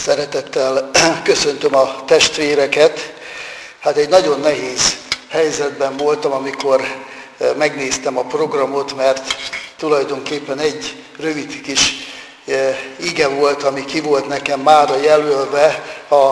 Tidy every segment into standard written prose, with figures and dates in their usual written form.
Szeretettel köszöntöm a testvéreket. Hát egy nagyon nehéz helyzetben voltam, amikor megnéztem a programot, mert tulajdonképpen egy rövid kis ige volt, ami ki volt nekem mára jelölve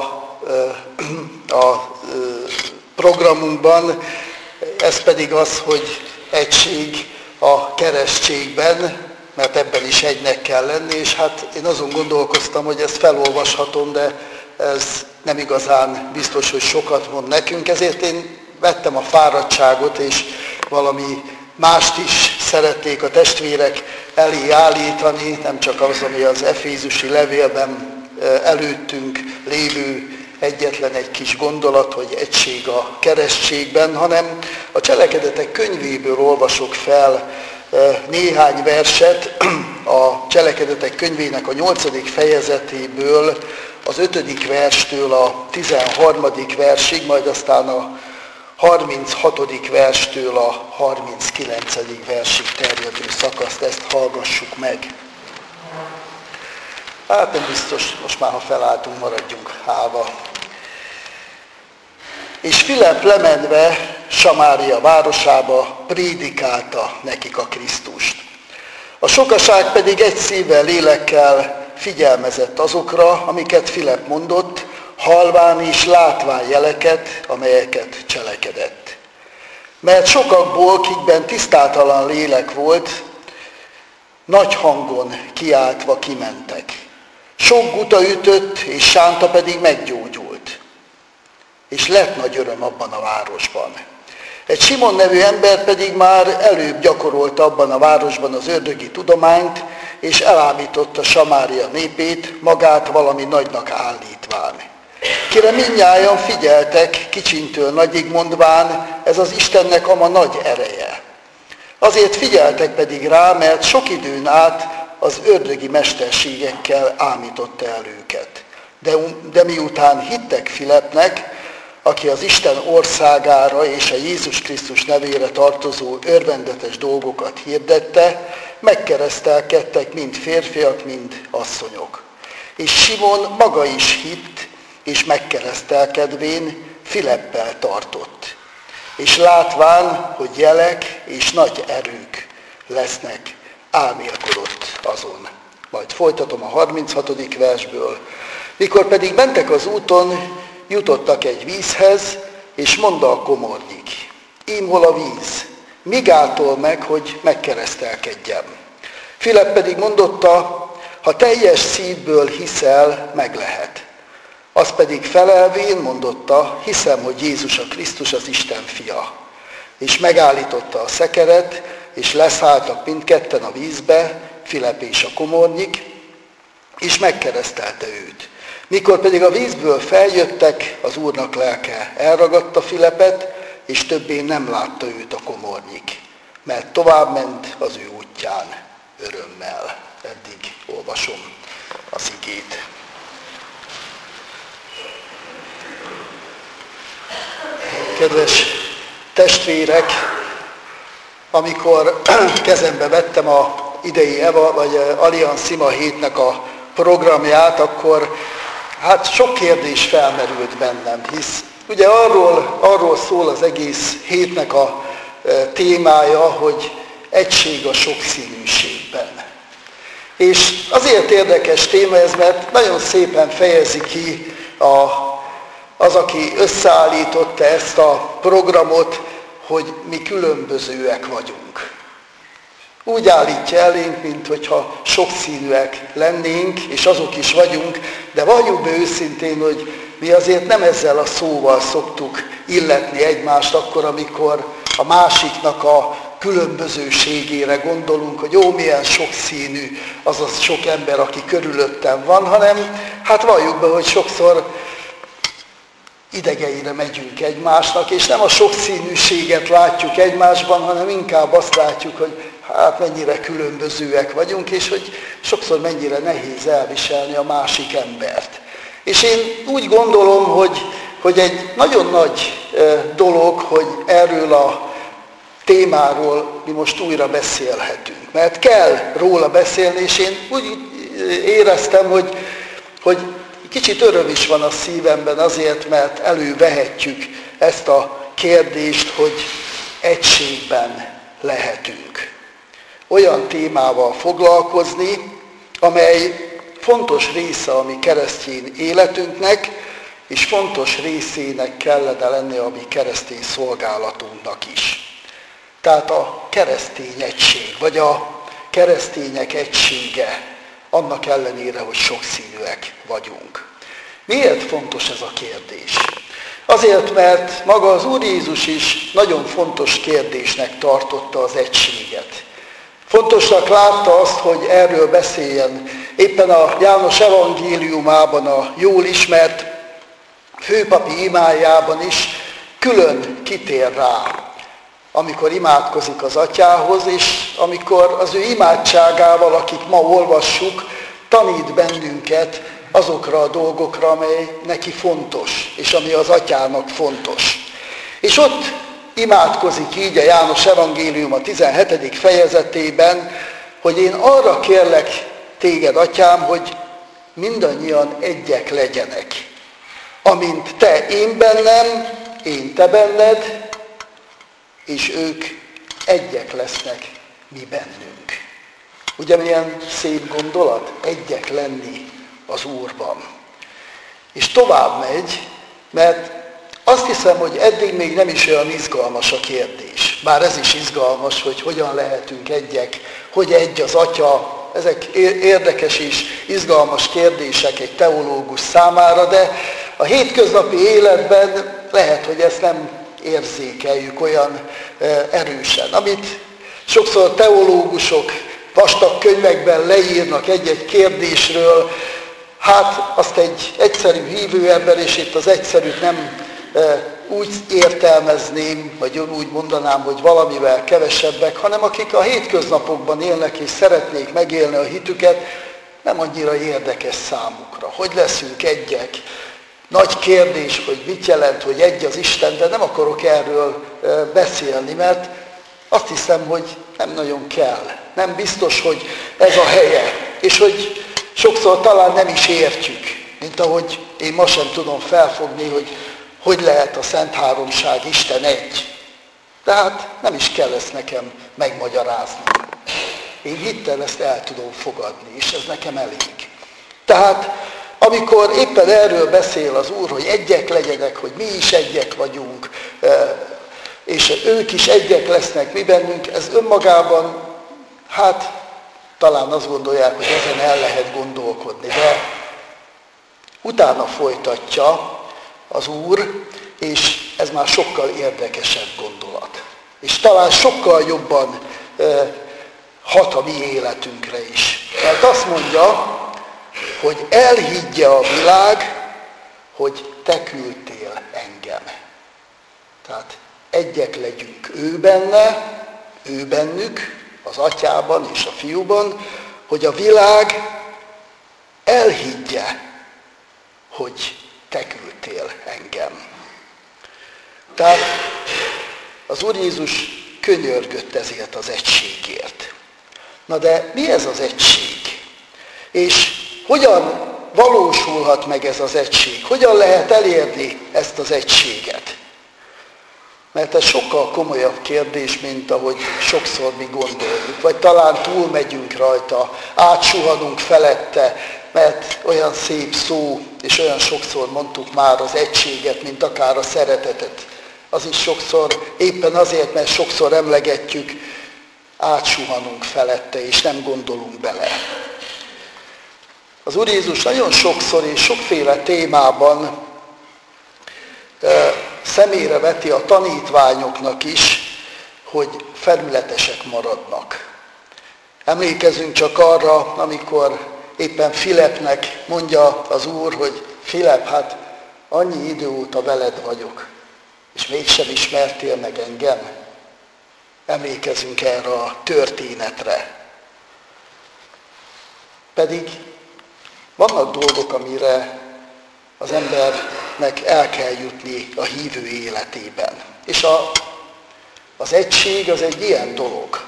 a programunkban. Ez pedig az, hogy egység a keresztségben, mert ebben is egynek kell lenni, és hát én azon gondolkoztam, hogy ezt felolvashatom, de ez nem igazán biztos, hogy sokat mond nekünk, ezért én vettem a fáradtságot, és valami mást is szerették a testvérek elé állítani, nem csak az, ami az Efézusi levélben előttünk lévő egyetlen egy kis gondolat, hogy egység a keresztségben, hanem a Cselekedetek könyvéből olvasok fel néhány verset, a Cselekedetek könyvének a 8. fejezetéből, az 5. verstől a 13. versig, majd aztán a 36. verstől a 39. versig terjedő szakaszt, ezt hallgassuk meg. Hát nem biztos, most már ha felálltunk, maradjunk háva. És Filep lemenve Samária városába prédikálta nekik a Krisztust. A sokaság pedig egy szívvel, lélekkel figyelmezett azokra, amiket Filep mondott, halván és látván jeleket, amelyeket cselekedett. Mert sokakból, kikben tisztátalan lélek volt, nagy hangon kiáltva kimentek. Sok guta ütött, és sánta pedig meggyógyult. És lett nagy öröm abban a városban. Egy Simon nevű ember pedig már előbb gyakorolta abban a városban az ördögi tudományt, és elámította Samária népét, magát valami nagynak állítván. Kire mindnyájan figyeltek, kicsintől nagyig mondván, ez az Istennek ama nagy ereje. Azért figyeltek pedig rá, mert sok időn át az ördögi mesterségekkel ámította el őket. De miután hittek Filepnek, aki az Isten országára és a Jézus Krisztus nevére tartozó örvendetes dolgokat hirdette, megkeresztelkedtek mind férfiak, mind asszonyok. És Simon maga is hitt, és megkeresztelkedvén Fileppel tartott. És látván, hogy jelek és nagy erők lesznek, álmélkodott azon. Majd folytatom a 36. versből. Mikor pedig mentek az úton, jutottak egy vízhez, és mondta a komornyik: ím hol a víz, mi gátol meg, hogy megkeresztelkedjem? Filep pedig mondotta: ha teljes szívből hiszel, meg lehet. Az pedig felelvén mondotta: hiszem, hogy Jézus a Krisztus, az Isten fia. És megállította a szekeret, és leszálltak mindketten a vízbe, Filep és a komornyik, és megkeresztelte őt. Mikor pedig a vízből feljöttek, az Úrnak lelke elragadta Filepet, és többé nem látta őt a komornyik, mert tovább ment az ő útján örömmel. Eddig olvasom az igét. Kedves testvérek, amikor kezembe vettem a idei Allianz Ima hétnek a programját, akkor hát sok kérdés felmerült bennem, hisz ugye arról szól az egész hétnek a témája, hogy egység a sokszínűségben. És azért érdekes téma ez, mert nagyon szépen fejezi ki az, aki összeállította ezt a programot, hogy mi különbözőek vagyunk. Úgy állítja elénk, minthogyha sokszínűek lennénk, és azok is vagyunk, de valljuk be őszintén, hogy mi azért nem ezzel a szóval szoktuk illetni egymást akkor, amikor a másiknak a különbözőségére gondolunk, hogy ó, milyen sokszínű az a sok ember, aki körülöttem van, hanem hát valljuk be, hogy sokszor idegeire megyünk egymásnak, és nem a sokszínűséget látjuk egymásban, hanem inkább azt látjuk, hogy hát mennyire különbözőek vagyunk, és hogy sokszor mennyire nehéz elviselni a másik embert. És én úgy gondolom, hogy egy nagyon nagy dolog, hogy erről a témáról mi most újra beszélhetünk. Mert kell róla beszélni, és én úgy éreztem, hogy kicsit öröm is van a szívemben azért, mert elővehetjük ezt a kérdést, hogy egységben lehetünk. Olyan témával foglalkozni, amely fontos része a mi keresztény életünknek, és fontos részének kellene lenni a mi keresztény szolgálatunknak is. Tehát a keresztény egység, vagy a keresztények egysége, annak ellenére, hogy sokszínűek vagyunk. Miért fontos ez a kérdés? Azért, mert maga az Úr Jézus is nagyon fontos kérdésnek tartotta az egységet. Fontosnak látta azt, hogy erről beszéljen éppen a János evangéliumában, a jól ismert főpapi imájában is külön kitér rá, amikor imádkozik az Atyához, és amikor az ő imádságával, akik ma olvassuk, tanít bennünket azokra a dolgokra, amely neki fontos, és ami az Atyának fontos. És ott imádkozik így a János evangélium a 17. fejezetében, hogy én arra kérlek téged, Atyám, hogy mindannyian egyek legyenek. Amint te én bennem, én te benned, és ők egyek lesznek mi bennünk. Ugye milyen szép gondolat? Egyek lenni az Úrban. És tovább megy, mert azt hiszem, hogy eddig még nem is olyan izgalmas a kérdés. Bár ez is izgalmas, hogy hogyan lehetünk egyek, hogy egy az Atya. Ezek érdekes és izgalmas kérdések egy teológus számára, de a hétköznapi életben lehet, hogy ezt nem érzékeljük olyan erősen. Amit sokszor teológusok vastag könyvekben leírnak egy-egy kérdésről, hát azt egy egyszerű hívő ember, és itt az egyszerűt nem úgy értelmezném, vagy úgy mondanám, hogy valamivel kevesebbek, hanem akik a hétköznapokban élnek és szeretnék megélni a hitüket, nem annyira érdekes számukra. Hogy leszünk egyek? Nagy kérdés, hogy mit jelent, hogy egy az Isten, de nem akarok erről beszélni, mert azt hiszem, hogy nem nagyon kell. Nem biztos, hogy ez a helye. És hogy sokszor talán nem is értjük, mint ahogy én ma sem tudom felfogni, hogy lehet a Szent Háromság, Isten egy. Tehát nem is kell ezt nekem megmagyarázni. Én hittel ezt el tudom fogadni, és ez nekem elég. Tehát amikor éppen erről beszél az Úr, hogy egyek legyenek, hogy mi is egyek vagyunk, és ők is egyek lesznek mi bennünk, ez önmagában, hát talán azt gondolják, hogy ezen el lehet gondolkodni, de utána folytatja az Úr, és ez már sokkal érdekesebb gondolat. És talán sokkal jobban hat a mi életünkre is. Mert azt mondja, hogy elhiggye a világ, hogy te küldtél engem. Tehát egyek legyünk ő benne, ő bennük, az Atyában és a Fiúban, hogy a világ elhiggye, hogy te küldtél engem. Tehát az Úr Jézus könyörgött ezért az egységért. Na de mi ez az egység? És hogyan valósulhat meg ez az egység? Hogyan lehet elérni ezt az egységet? Mert ez sokkal komolyabb kérdés, mint ahogy sokszor mi gondoljuk. Vagy talán túlmegyünk rajta, átsuhanunk felette, mert olyan szép szó, és olyan sokszor mondtuk már az egységet, mint akár a szeretetet. Az is sokszor, éppen azért, mert sokszor emlegetjük, átsuhanunk felette, és nem gondolunk bele. Az Úr Jézus nagyon sokszor és sokféle témában szemére veti a tanítványoknak is, hogy felületesek maradnak. Emlékezünk csak arra, amikor éppen Filepnek mondja az Úr, hogy Filep, hát annyi idő óta veled vagyok, és mégsem ismertél meg engem. Emlékezünk erre a történetre. Pedig vannak dolgok, amire az embernek el kell jutni a hívő életében. És az egység az egy ilyen dolog.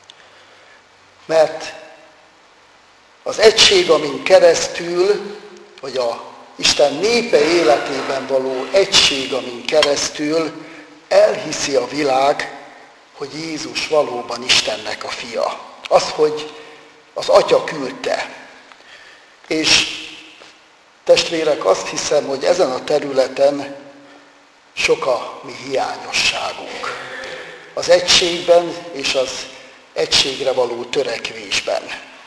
Mert az egység, amin keresztül vagy a Isten népe életében való egység, amin keresztül elhiszi a világ, hogy Jézus valóban Istennek a fia. Az, hogy az Atya küldte. És testvérek, azt hiszem, hogy ezen a területen sok a mi hiányosságunk. Az egységben és az egységre való törekvésben.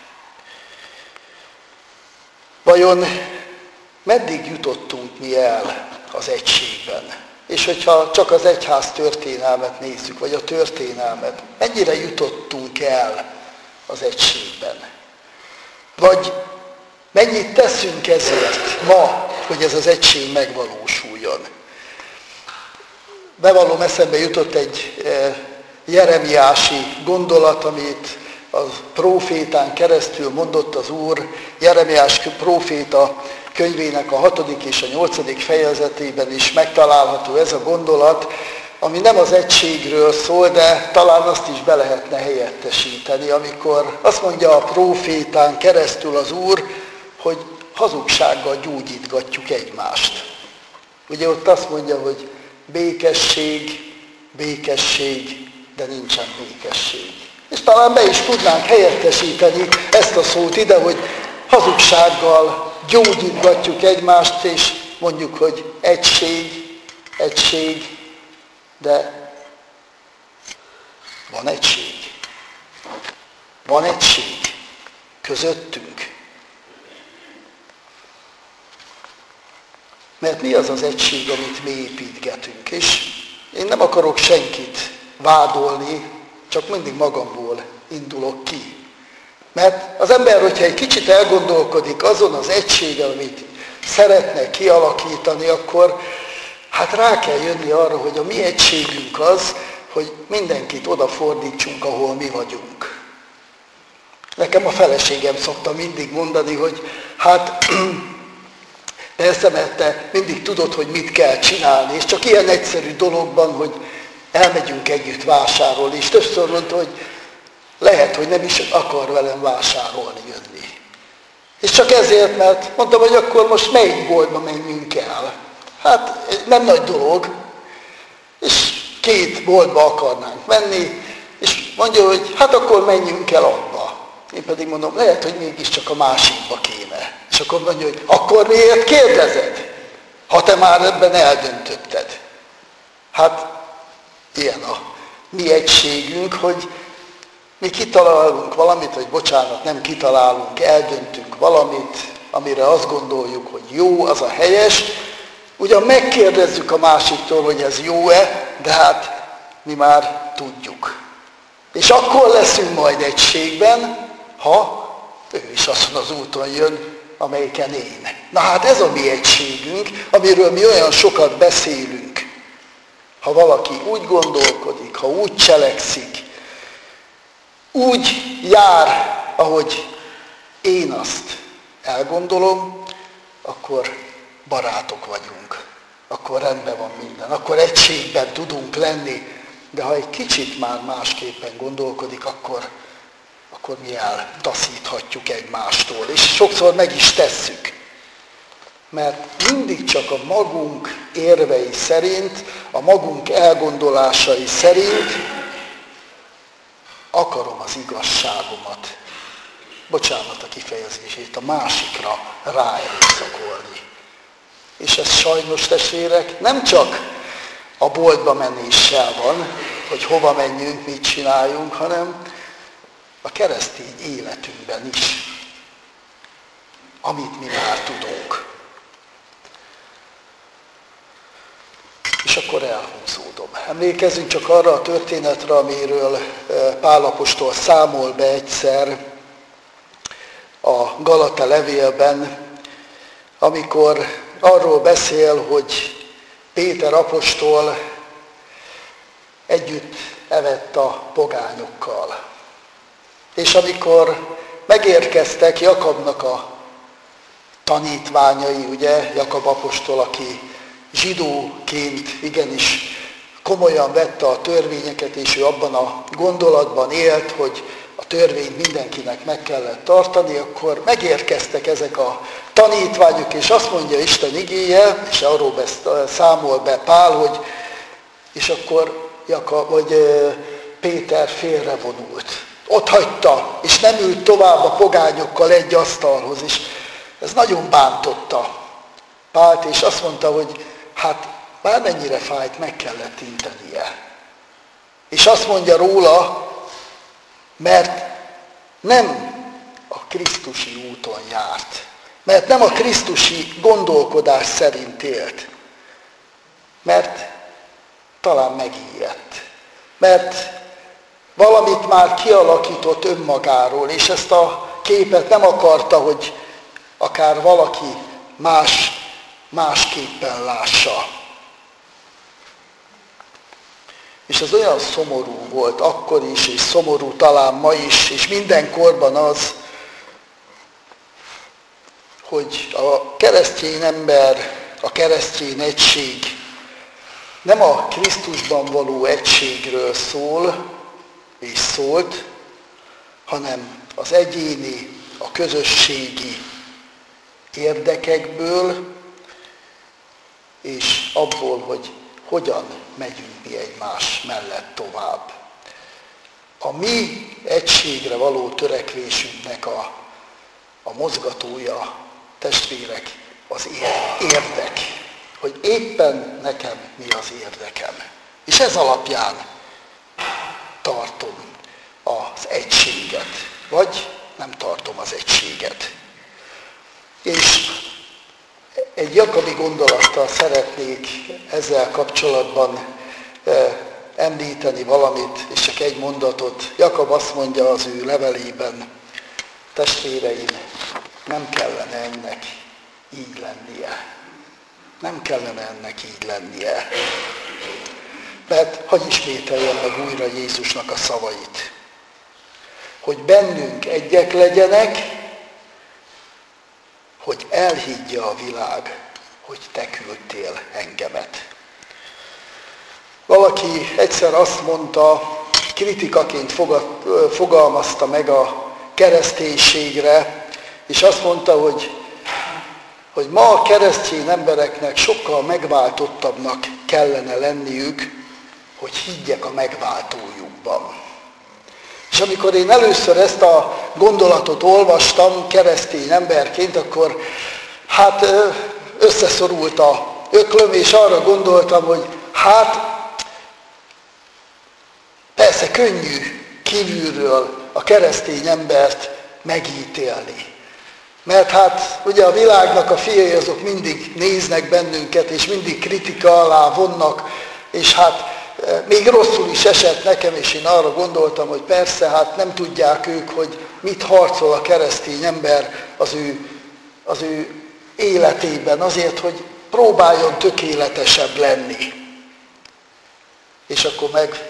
Vajon meddig jutottunk mi el az egységben? És hogyha csak az egyház történelmet nézzük, vagy a történelmet, mennyire jutottunk el az egységben? Vagy mennyit teszünk ezért ma, hogy ez az egység megvalósuljon? Bevallom, eszembe jutott egy jeremiási gondolat, amit a prófétán keresztül mondott az Úr. Jeremiás próféta könyvének a 6. és a 8. fejezetében is megtalálható ez a gondolat, ami nem az egységről szól, de talán azt is be lehetne helyettesíteni, amikor azt mondja a prófétán keresztül az Úr, hogy hazugsággal gyógyítgatjuk egymást. Ugye ott azt mondja, hogy békesség, békesség, de nincsen békesség. És talán be is tudnánk helyettesíteni ezt a szót ide, hogy hazugsággal gyógyítgatjuk egymást, és mondjuk, hogy egység, egység, de van egység. Van egység közöttünk. Mert mi az az egység, amit mi építgetünk? És én nem akarok senkit vádolni, csak mindig magamból indulok ki. Mert az ember, hogyha egy kicsit elgondolkodik azon az egységen, amit szeretne kialakítani, akkor hát rá kell jönni arra, hogy a mi egységünk az, hogy mindenkit odafordítsunk, ahol mi vagyunk. Nekem a feleségem szokta mindig mondani, hogy hát persze, mert te mindig tudod, hogy mit kell csinálni, és csak ilyen egyszerű dologban, hogy elmegyünk együtt vásárolni, és többször mondta, hogy lehet, hogy nem is akar velem vásárolni jönni. És csak ezért, mert mondtam, hogy akkor most melyik boltba menjünk el. Hát nem nagy dolog, és 2 boltba akarnánk menni, és mondja, hogy hát akkor menjünk el abba. Én pedig mondom, lehet, hogy mégiscsak a másikba kéne. És akkor mondja, hogy akkor miért kérdezed, ha te már ebben eldöntötted. Hát ilyen a mi egységünk, hogy mi kitalálunk valamit, vagy bocsánat, nem kitalálunk, eldöntünk valamit, amire azt gondoljuk, hogy jó, az a helyes. Ugyan megkérdezzük a másiktól, hogy ez jó-e, de hát mi már tudjuk. És akkor leszünk majd egységben, ha ő is azon az úton jön, amelyiken én. Na hát ez a mi egységünk, amiről mi olyan sokat beszélünk. Ha valaki úgy gondolkodik, ha úgy cselekszik, úgy jár, ahogy én azt elgondolom, akkor barátok vagyunk. Akkor rendben van minden. Akkor egységben tudunk lenni. De ha egy kicsit már másképpen gondolkodik, akkor mi eltaszíthatjuk egymástól. És sokszor meg is tesszük. Mert mindig csak a magunk érvei szerint, a magunk elgondolásai szerint akarom az igazságomat, bocsánat a kifejezését, a másikra ráerőszakolni. És ez sajnos, testvérek, nem csak a boltba menéssel van, hogy hova menjünk, mit csináljunk, hanem a keresztény életünkben is, amit mi már tudunk. És akkor elhúzódom. Emlékezzünk csak arra a történetre, amiről Pál apostol számol be egyszer a Galata levélben, amikor arról beszél, hogy Péter apostol együtt evett a pogányokkal. És amikor megérkeztek Jakabnak a tanítványai, ugye, Jakab apostol, aki zsidóként igenis komolyan vette a törvényeket, és ő abban a gondolatban élt, hogy a törvényt mindenkinek meg kellett tartani, akkor megérkeztek ezek a tanítványok, és azt mondja Isten igéje, és arról számol be Pál, hogy és akkor Péter félrevonult. Ott hagyta, és nem ült tovább a pogányokkal egy asztalhoz, és ez nagyon bántotta Pált, és azt mondta, hogy hát bármennyire fájt, meg kellett intenie. És azt mondja róla, mert nem a krisztusi úton járt, mert nem a krisztusi gondolkodás szerint élt, mert talán megijedt, mert valamit már kialakított önmagáról, és ezt a képet nem akarta, hogy akár valaki másképpen lássa. És ez olyan szomorú volt akkor is, és szomorú talán ma is, és mindenkorban az, hogy a keresztény ember, a keresztény egység nem a Krisztusban való egységről szól, és szólt, hanem az egyéni, a közösségi érdekekből, és abból, hogy hogyan megyünk mi egymás mellett tovább. A mi egységre való törekvésünknek a mozgatója, testvérek, az érdek, hogy éppen nekem mi az érdekem. És ez alapján tartom az egységet, vagy nem tartom az egységet. És egy jakabi gondolattal szeretnék ezzel kapcsolatban említeni valamit, és csak egy mondatot. Jakab azt mondja az ő levelében, testvéreim, nem kellene ennek így lennie. Nem kellene ennek így lennie. Mert hadd ismételjem meg újra Jézusnak a szavait. Hogy bennünk egyek legyenek, hogy elhiggye a világ, hogy te küldtél engemet. Valaki egyszer azt mondta, kritikaként fogalmazta meg a kereszténységre, és azt mondta, hogy ma a keresztény embereknek sokkal megváltottabbnak kellene lenniük, hogy higgyek a megváltójukban. És amikor én először ezt a gondolatot olvastam keresztény emberként, akkor hát összeszorult a öklöm, és arra gondoltam, hogy hát persze könnyű kívülről a keresztény embert megítélni. Mert hát ugye a világnak a fiai azok mindig néznek bennünket, és mindig kritika alá vonnak, és hát még rosszul is esett nekem, és én arra gondoltam, hogy persze, hát nem tudják ők, hogy mit harcol a keresztény ember az ő életében, azért, hogy próbáljon tökéletesebb lenni. És akkor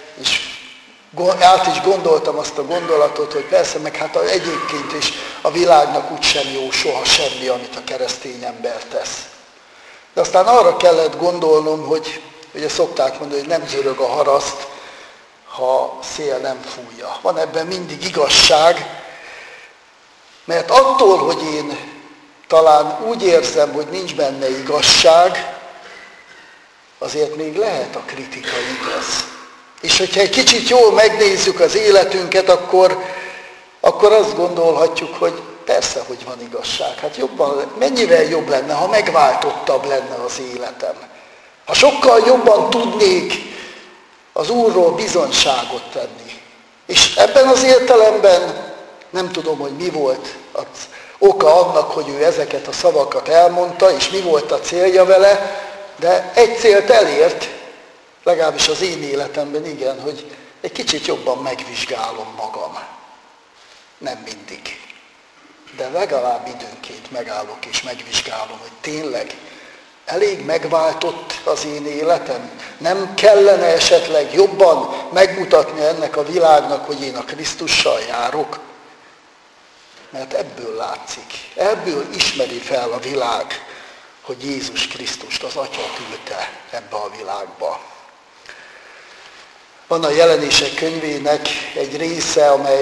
át is gondoltam azt a gondolatot, hogy persze, meg hát egyébként is a világnak úgysem jó soha semmi, amit a keresztény ember tesz. De aztán arra kellett gondolnom, hogy ugye szokták mondani, hogy nem zörög a haraszt, ha szél nem fújja. Van ebben mindig igazság, mert attól, hogy én talán úgy érzem, hogy nincs benne igazság, azért még lehet a kritika igaz. És hogyha egy kicsit jól megnézzük az életünket, akkor azt gondolhatjuk, hogy persze, hogy van igazság. Hát mennyivel jobb lenne, ha megváltottabb lenne az életem. Ha sokkal jobban tudnék az Úrról bizonyságot tenni. És ebben az értelemben nem tudom, hogy mi volt az oka annak, hogy ő ezeket a szavakat elmondta, és mi volt a célja vele, de egy célt elért, legalábbis az én életemben igen, hogy egy kicsit jobban megvizsgálom magam. Nem mindig. De legalább időnként megállok és megvizsgálom, hogy tényleg elég megváltott az én életem? Nem kellene esetleg jobban megmutatni ennek a világnak, hogy én a Krisztussal járok? Mert ebből látszik, ebből ismeri fel a világ, hogy Jézus Krisztust az Atya küldte ebbe a világba. Van a Jelenések könyvének egy része, amely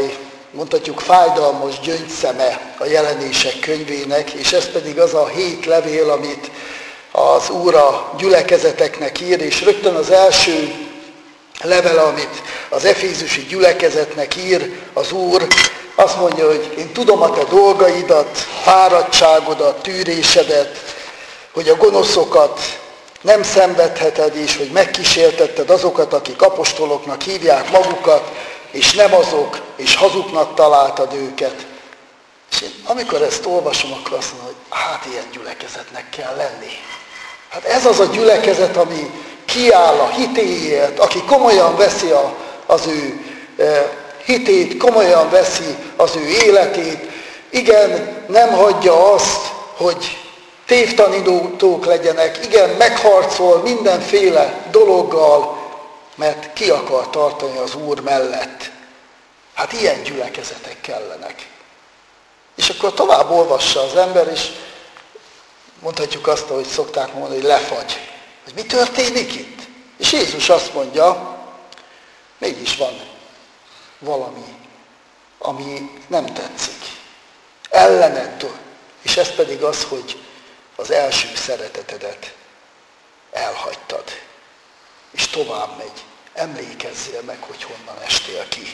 mondhatjuk fájdalmas gyöngyszeme a Jelenések könyvének, és ez pedig az a 7 levél, amit az Úr a gyülekezeteknek ír, és rögtön az első levele, amit az efézusi gyülekezetnek ír az Úr, azt mondja, hogy én tudom a te dolgaidat, fáradtságodat, tűrésedet, hogy a gonoszokat nem szenvedheted, és hogy megkísértetted azokat, akik apostoloknak hívják magukat, és nem azok, és hazugnak találtad őket. És én amikor ezt olvasom, akkor azt mondom, hogy hát ilyen gyülekezetnek kell lenni. Hát ez az a gyülekezet, ami kiáll a hitéért, aki komolyan veszi az ő hitét, komolyan veszi az ő életét. Igen, nem hagyja azt, hogy tévtanítók legyenek, igen, megharcol mindenféle dologgal, mert ki akar tartani az Úr mellett. Hát ilyen gyülekezetek kellenek. És akkor tovább olvassa az ember, és mondhatjuk azt, hogy szokták mondani, hogy lefagy. Hogy mi történik itt? És Jézus azt mondja, mégis van valami, ami nem tetszik. Ellened. És ez pedig az, hogy az első szeretetedet elhagytad. És tovább megy. Emlékezzél meg, hogy honnan estél ki.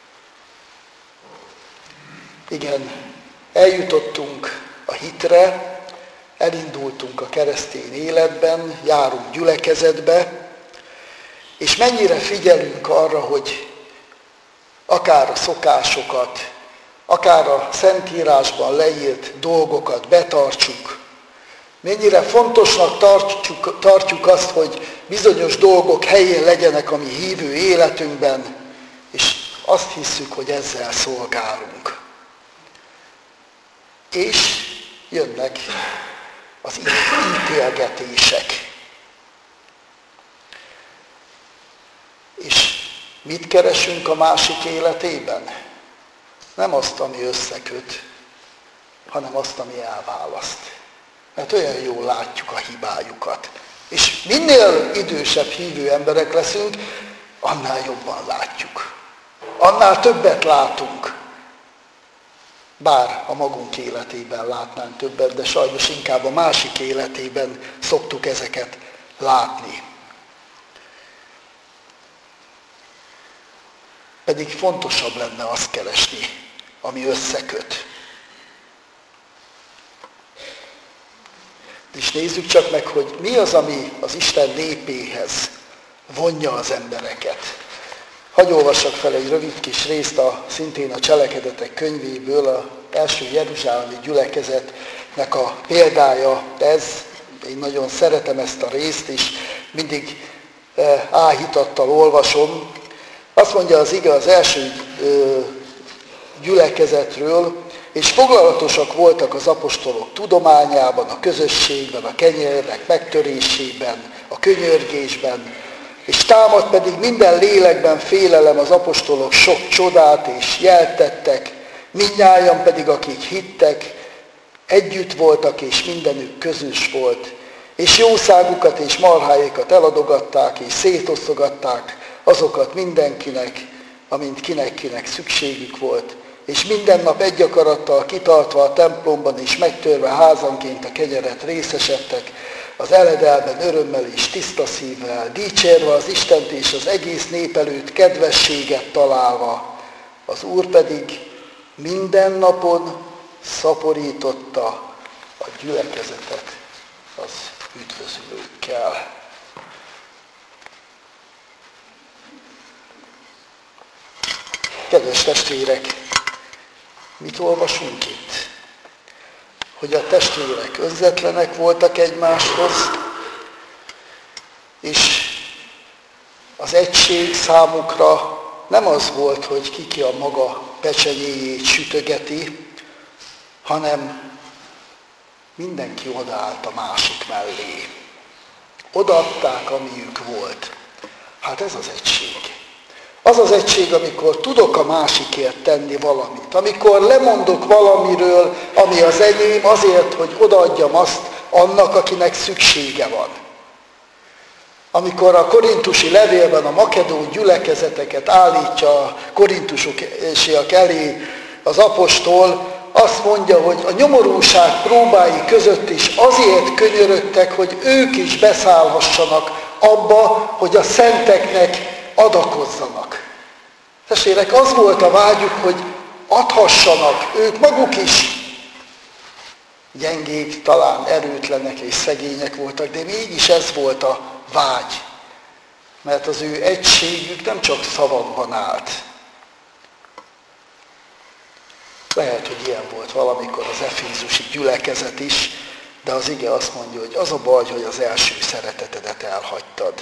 Igen, eljutottunk a hitre, elindultunk a keresztény életben, járunk gyülekezetbe, és mennyire figyelünk arra, hogy akár a szokásokat, akár a Szentírásban leírt dolgokat betartsuk, mennyire fontosnak tartjuk azt, hogy bizonyos dolgok helyén legyenek a mi hívő életünkben, és azt hiszük, hogy ezzel szolgálunk. És jönnek az ítélgetések. És mit keresünk a másik életében? Nem azt, ami összeköt, hanem azt, ami elválaszt. Mert olyan jól látjuk a hibájukat. És minél idősebb hívő emberek leszünk, annál jobban látjuk. Annál többet látunk. Bár a magunk életében látnánk többet, de sajnos inkább a másik életében szoktuk ezeket látni. Pedig fontosabb lenne azt keresni, ami összeköt. És nézzük csak meg, hogy mi az, ami az Isten népéhez vonja az embereket. Hadd olvassak fel egy rövid kis részt szintén a Cselekedetek könyvéből, az első jeruzsálemi gyülekezetnek a példája ez. Én nagyon szeretem ezt a részt, és mindig áhítattal olvasom. Azt mondja az ige az első gyülekezetről, és foglalatosak voltak az apostolok tudományában, a közösségben, a kenyerek megtörésében, a könyörgésben, és támad pedig minden lélekben félelem, az apostolok sok csodát és jelt tettek, mindnyájan pedig, akik hittek, együtt voltak, és mindenük közös volt, és jószágukat és marháikat eladogatták, és szétosztogatták azokat mindenkinek, amint kinek szükségük volt. És minden nap egy akarattal kitartva a templomban és megtörve házanként a kenyeret részesedtek, az eledelben örömmel és tiszta szívvel, dicsérve az Istent és az egész nép előtt kedvességet találva. Az Úr pedig minden napon szaporította a gyülekezetet az üdvözülőkkel. Kedves testvérek, mit olvasunk itt? Hogy a testvérek önzetlenek voltak egymáshoz, és az egység számukra nem az volt, hogy ki a maga pecsenyéjét sütögeti, hanem mindenki odaállt a másik mellé. Odaadták, amiük volt. Hát ez az egység. Az az egység, amikor tudok a másikért tenni valamit. Amikor lemondok valamiről, ami az enyém, azért, hogy odaadjam azt annak, akinek szüksége van. Amikor a korintusi levélben a makedón gyülekezeteket állítja a korintusiak elé az apostol, azt mondja, hogy a nyomorúság próbái között is azért könyörögtek, hogy ők is beszállhassanak abba, hogy a szenteknek adakozzanak. Testvérek, az volt a vágyuk, hogy adhassanak ők maguk is. Gyengék, talán erőtlenek és szegények voltak, de mégis ez volt a vágy. Mert az ő egységük nem csak szavakban állt. Lehet, hogy ilyen volt valamikor az efézusi gyülekezet is, de az ige azt mondja, hogy az a baj, hogy az első szeretetedet elhagytad.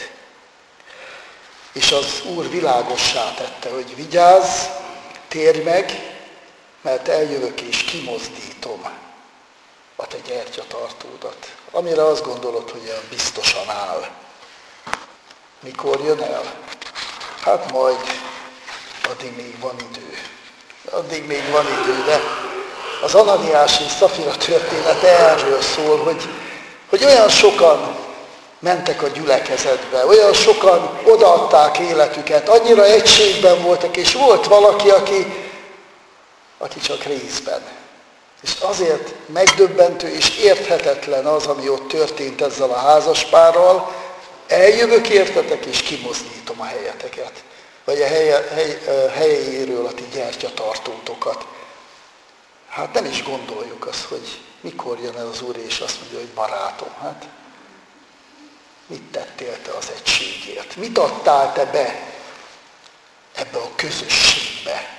És az Úr világossá tette, hogy vigyázz, térj meg, mert eljövök és kimozdítom a te gyertyatartódat, amire azt gondolod, hogy olyan biztosan áll. Mikor jön el? Hát majd, addig még van idő. Addig még van idő, de az Ananiás és Szafira története erről szól, hogy olyan sokan mentek a gyülekezetbe, olyan sokan odaadták életüket, annyira egységben voltak, és volt valaki, aki csak részben. És azért megdöbbentő és érthetetlen az, ami ott történt ezzel a házaspárral, eljövök értetek, és kimozdítom a helyeteket, vagy a helyéről a ti gyertyatartótokat. Hát nem is gondoljuk azt, hogy mikor jön el az Úr, és azt mondja, hogy barátom, hát mit tettél te az egységért? Mit adtál te be ebbe a közösségbe?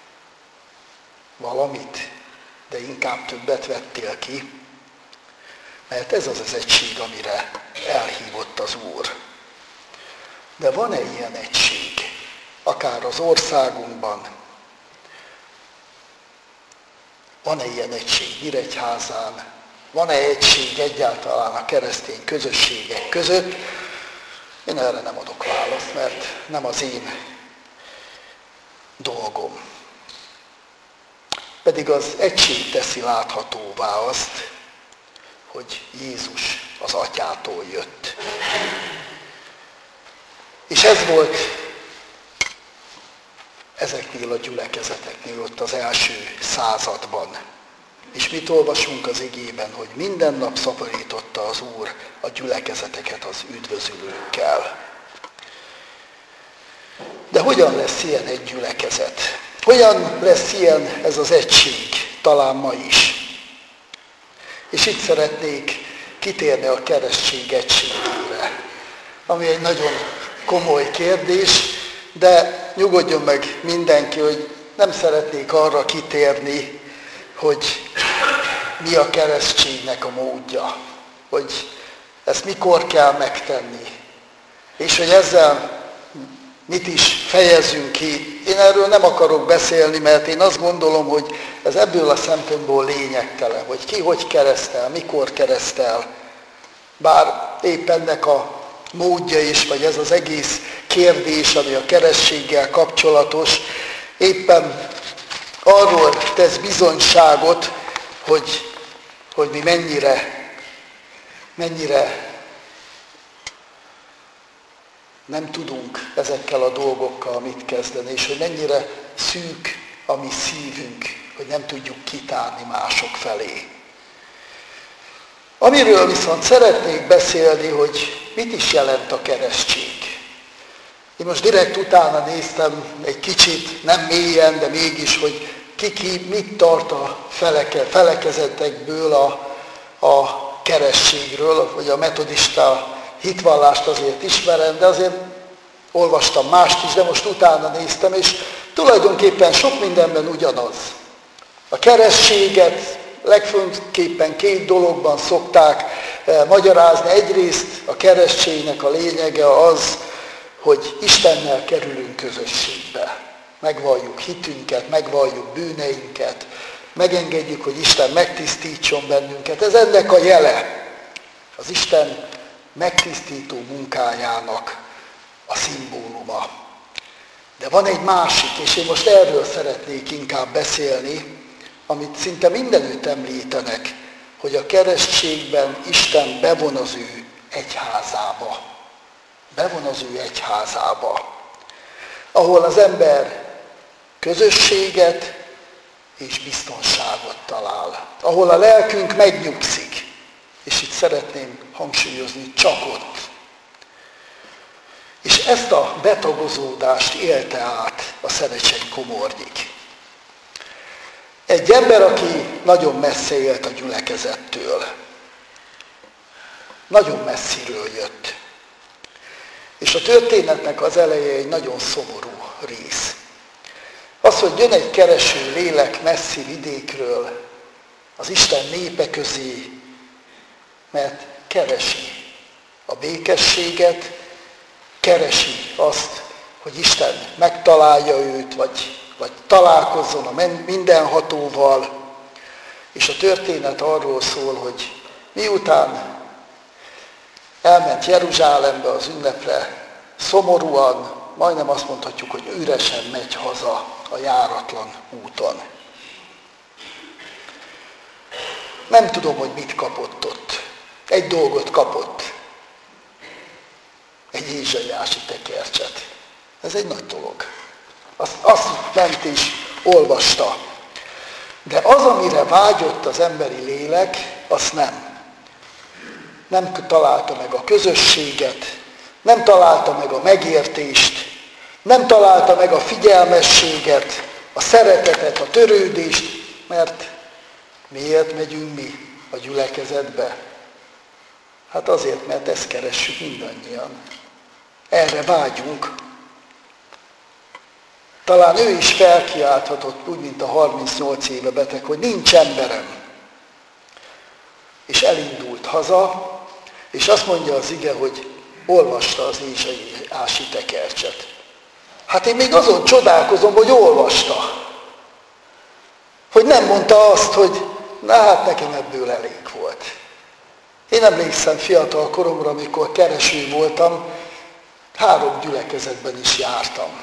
Valamit, de inkább többet vettél ki, mert ez az az egység, amire elhívott az Úr. De van-e ilyen egység, akár az országunkban? Van-e ilyen egység Nyíregyházán? Van-e egység egyáltalán a keresztény közösségek között? Én erre nem adok választ, mert nem az én dolgom. Pedig az egység teszi láthatóvá azt, hogy Jézus az Atyától jött. És ez volt ezeknél a gyülekezeteknél ott az első században. És mit olvasunk az igében, hogy minden nap szaporította az Úr a gyülekezeteket az üdvözülőkkel. De hogyan lesz ilyen egy gyülekezet? Hogyan lesz ilyen ez az egység, talán ma is? És itt szeretnék kitérni a keresztség egységére, ami egy nagyon komoly kérdés, de nyugodjon meg mindenki, hogy nem szeretnék arra kitérni, hogy mi a keresztségnek a módja, hogy ezt mikor kell megtenni, és hogy ezzel mit is fejezünk ki. Én erről nem akarok beszélni, mert én azt gondolom, hogy ez ebből a szempontból lényegtelen, hogy ki hogy keresztel, mikor keresztel. Bár épp ennek a módja is, vagy ez az egész kérdés, ami a keresztséggel kapcsolatos, éppen arról tesz bizonyságot, hogy mi mennyire nem tudunk ezekkel a dolgokkal mit kezdeni, és hogy mennyire szűk a mi szívünk, hogy nem tudjuk kitárni mások felé. Amiről viszont szeretnék beszélni, hogy mit is jelent a keresztség. Én most direkt utána néztem egy kicsit, nem mélyen, de mégis, hogy ki mit tart a felekezetekből a keresztségről, vagy a metodista hitvallást azért ismerem, de azért olvastam mást is, de most utána néztem, és tulajdonképpen sok mindenben ugyanaz. A keresztséget legfőképpen két dologban szokták magyarázni. Egyrészt a keresztségnek a lényege az, hogy Istennel kerülünk közösségbe. Megvalljuk hitünket, megvalljuk bűneinket, megengedjük, hogy Isten megtisztítson bennünket. Ez ennek a jele. Az Isten megtisztító munkájának a szimbóluma. De van egy másik, és én most erről szeretnék inkább beszélni, amit szinte mindenütt említenek, hogy a keresztségben Isten bevon az ő egyházába. bevon az ő egyházába, ahol az ember közösséget és biztonságot talál, ahol a lelkünk megnyugszik, és itt szeretném hangsúlyozni, csak ott. És ezt a betagozódást élte át a Szerecseny Komornyik. Egy ember, aki nagyon messze élt a gyülekezettől, nagyon messziről jött. És a történetnek az eleje egy nagyon szomorú rész. Az, hogy jön egy kereső lélek messzi vidékről, az Isten népe közé, mert keresi a békességet, keresi azt, hogy Isten megtalálja őt, vagy találkozzon a mindenhatóval. És a történet arról szól, hogy miután elment Jeruzsálembe az ünnepre, szomorúan, majdnem azt mondhatjuk, hogy üresen megy haza a járatlan úton. Nem tudom, hogy mit kapott ott. Egy dolgot kapott. Egy ézsaiási tekercset. Ez egy nagy dolog. Azt ment és olvasta. De az, amire vágyott az emberi lélek, azt nem. Nem találta meg a közösséget, nem találta meg a megértést, nem találta meg a figyelmességet, a szeretetet, a törődést, mert miért megyünk mi a gyülekezetbe? Hát azért, mert ezt keressük mindannyian. Erre vágyunk. Talán ő is felkiálthatott, úgy, mint a 38 éve beteg, hogy nincs emberem. És elindult haza, és azt mondja az ige, hogy olvasta az ézsaiási tekercset. Hát én még azon csodálkozom, hogy olvasta. Hogy nem mondta azt, hogy na hát nekem ebből elég volt. Én emlékszem fiatal koromra, amikor kereső voltam, 3 gyülekezetben is jártam.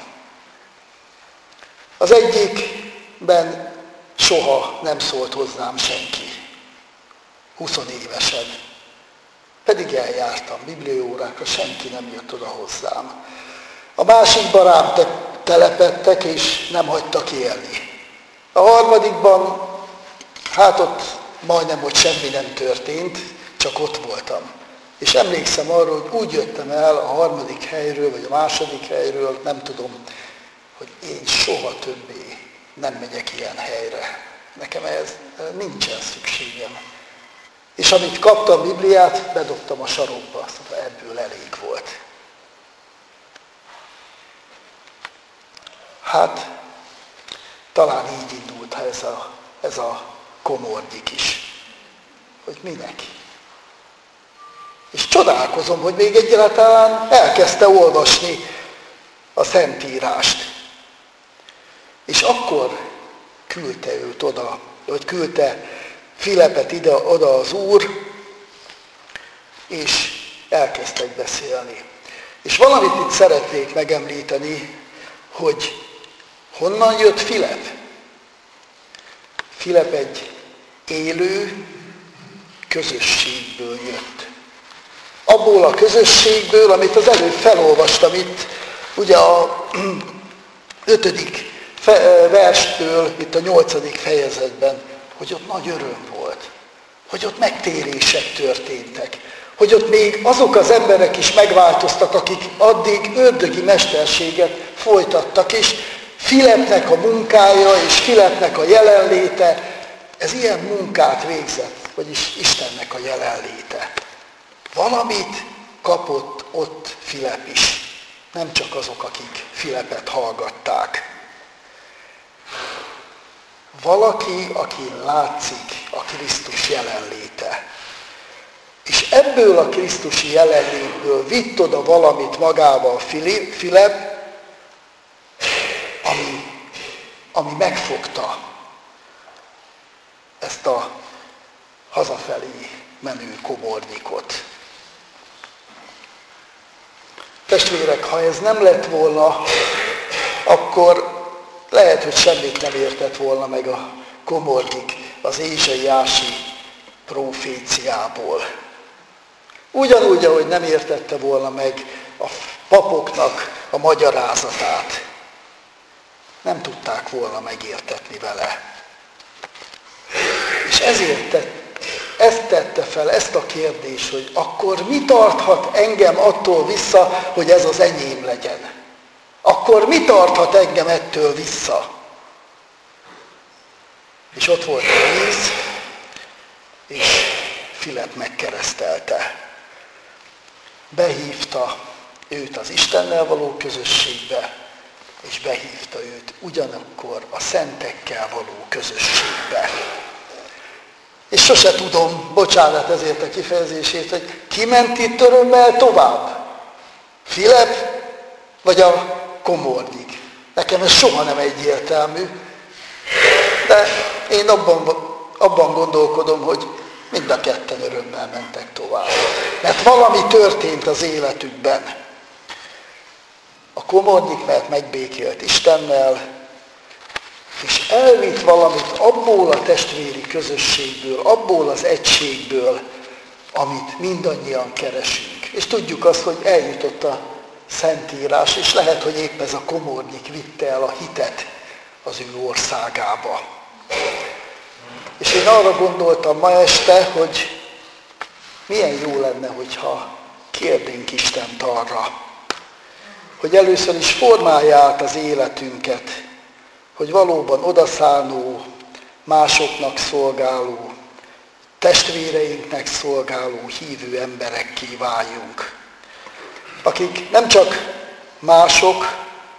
Az egyikben soha nem szólt hozzám senki. 20 évesen. Pedig eljártam bibliaórákra, senki nem jött oda hozzám. A másikban rám telepedtek, és nem hagytak élni. A harmadikban, hát ott majdnem, hogy semmi nem történt, csak ott voltam. És emlékszem arra, hogy úgy jöttem el a 3. helyről, vagy a 2. helyről, nem tudom, hogy én soha többé nem megyek ilyen helyre. Nekem ez nincsen szükségem. És amit kaptam Bibliát, bedobtam a sarokba, azt mondta, ebből elég volt. Hát, talán így indult ez a Komornyik is. Hogy minek? És csodálkozom, hogy még egyáltalán elkezdte olvasni a Szentírást. És akkor küldte őt oda, vagy küldte Filepet oda az Úr, és elkezdtek beszélni. És valamit itt szeretnék megemlíteni, hogy honnan jött Filep? Filep egy élő közösségből jött. Abból a közösségből, amit az előbb felolvastam itt, ugye a 5. verstől, itt a 8. fejezetben, hogy ott nagy öröm volt, hogy ott megtérések történtek, hogy ott még azok az emberek is megváltoztak, akik addig ördögi mesterséget folytattak, és Filepnek a munkája és Filepnek a jelenléte, ez ilyen munkát végzett, vagyis Istennek a jelenléte. Valamit kapott ott Filep is, nem csak azok, akik Filepet hallgatták. Valaki, akin látszik a Krisztus jelenléte. És ebből a Krisztusi jelenlétből vitt oda valamit magával Filep, ami megfogta ezt a hazafelé menő Komornyikot. Testvérek, ha ez nem lett volna, akkor lehet, hogy semmit nem értett volna meg a Komornyik az ézsaiási proféciából. Ugyanúgy, ahogy nem értette volna meg a papoknak a magyarázatát. Nem tudták volna megértetni vele. És ezért ezt tette fel, ezt a kérdést, hogy akkor mi tarthat engem attól vissza, hogy ez az enyém legyen? Akkor mi tarthat engem ettől vissza? És ott volt a víz, és Filip megkeresztelte. Behívta őt az Istennel való közösségbe, és behívta őt ugyanakkor a szentekkel való közösségbe. És sose tudom, bocsánat ezért a kifejezését, hogy ki ment itt örömmel tovább? Filip vagy a komornyik? Nekem ez soha nem egyértelmű, de én abban gondolkodom, hogy mind a ketten örömmel mentek tovább. Mert valami történt az életükben. A komornyik, mert megbékélt Istennel, és elvitt valamit abból a testvéri közösségből, abból az egységből, amit mindannyian keresünk. És tudjuk azt, hogy eljutott a Szentírás, és lehet, hogy épp ez a komornyik vitte el a hitet az ő országába. És én arra gondoltam ma este, hogy milyen jó lenne, hogyha kérnénk Istent arra, hogy először is formálja át az életünket, hogy valóban odaszánó, másoknak szolgáló, testvéreinknek szolgáló hívő emberekké váljunk, akik nem csak mások,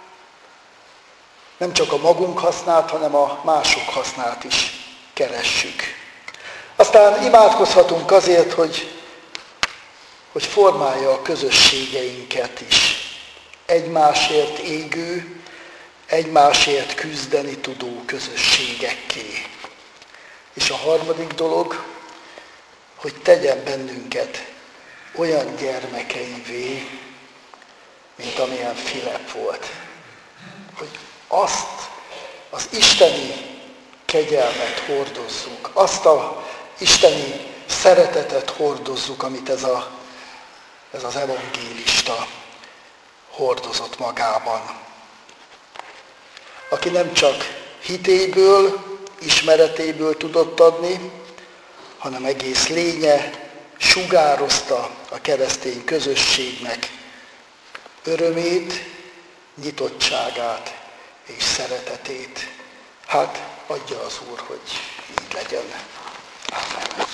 nem csak a magunk hasznát, hanem a mások hasznát is keressük. Aztán imádkozhatunk azért, hogy formálja a közösségeinket is. Egymásért égő, egymásért küzdeni tudó közösségekké. És a harmadik dolog, hogy tegyen bennünket olyan gyermekeivé, mint amilyen Filip volt. Hogy azt az isteni kegyelmet hordozzuk, azt az isteni szeretetet hordozzuk, amit ez az evangélista hordozott magában. Aki nem csak hitéből, ismeretéből tudott adni, hanem egész lénye sugározta a keresztény közösségnek örömét, nyitottságát és szeretetét. Hát adja az Úr, hogy így legyen. Amen.